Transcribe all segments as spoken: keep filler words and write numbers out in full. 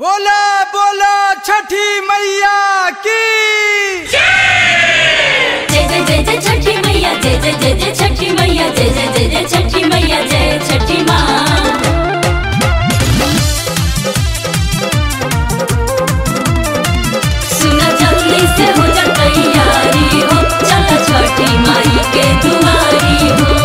बोला बोला छठी मैया की जय जय जय जय छठी मैया, जय जय जय जय छठी मैया, जय जय जय जय छठी मैया, जय छठी माँ। सुना जल्दी से हो जा तैयारी हो, चला छठी माई के दुआरी हो।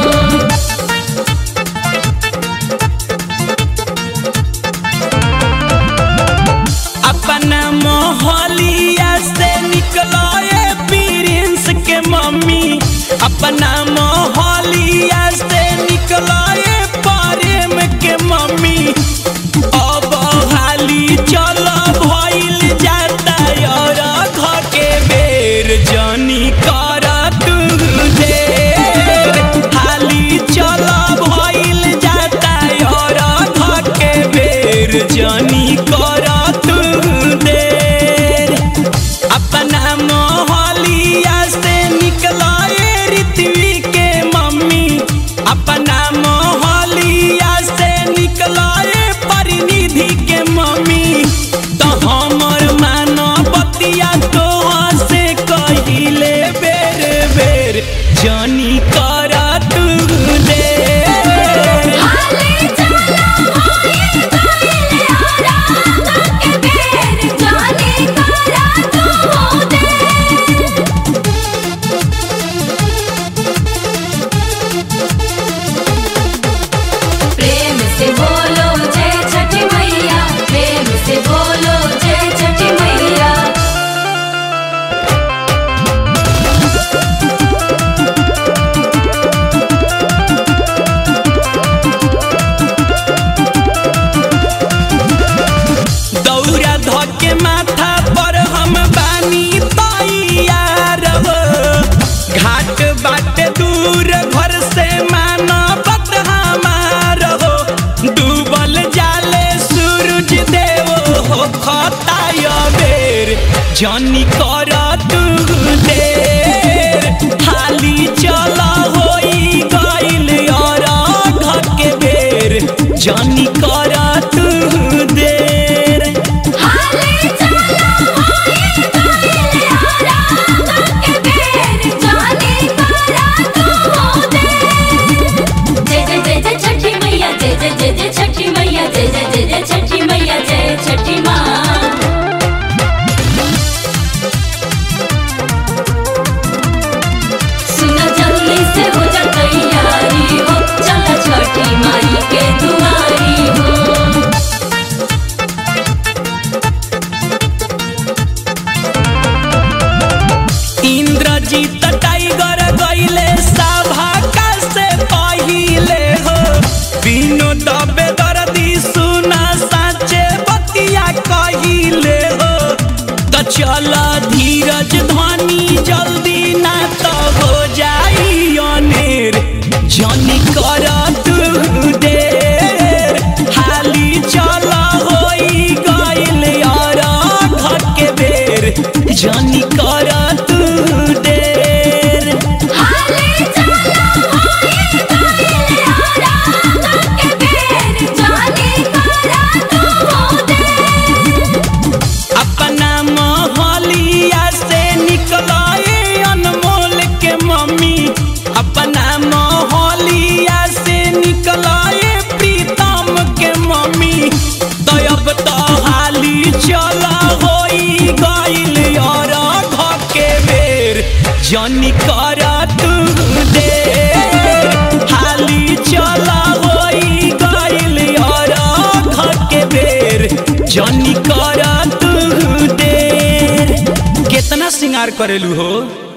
अपना मोहलिया से निकलो ये प्रिंस के मम्मी, अपना मोहलिया से निकलो ये प्रेम के मम्मी। अब हाली चलो भइल जाता और घर के बेर जानी कर तू देर। हाली चलो भइल जाता और घर के बेर जानी कर देर। अपना मोहलिया से निकला ये ऋतवी के मम्मी, अपना मोहलिया से निकला ये परिनिधि के मम्मी। तो हमर मानो बतिया तो से कहिले बेर बेर जानी कर तू देर। प्रेम से बोलो जय छठी मैया, प्रेम से बोलो जय छठी मैया। दौरा धके माथा पर हम बानी तैयार हो। घाट बाट दूर घर से मानवत हमार हो। डूबल जाले सूरज देव हो खताय बेर जानी कर तू देर। हाली चला होई गइल और घर के बेर जानी कर तू देर। हाले चला होई गइल और घर के बेर जानी कर तू देर। जय जय जय जय छठी मैया, जय जय जय जय छठी मैया, जय जय जय जय छठी मैया, जय छठी माँ। सुना जल्दी से हो जा तैयारी हो, चला छठी माई के दुआरी हो। इंद्रजीत टाइगर गइले सभा का से पहिले हो। बिनु दबे दर्दी सुना साचे बतिया कहिले हो। तो चल धीरज धनी जल्दी ना तो हो जाई अनेर जानी कर तू देर। हाली चल होई गइल और घर के बेर जानी कर तू देर। हाले चला होई गइल और घर के बेर जानी कर तू देर। अपना मोहलिया से निकला ये अनमोल के मम्मी, अपना मोहलिया से निकला ये प्रीतम के मम्मी। तो अब तो हाली चला होई गइल और घर के बेर जानी कर तू देर। हाली चला होई गइल और घर के बेर जानी कर तू देर। कितना सिंगार करेलू हो।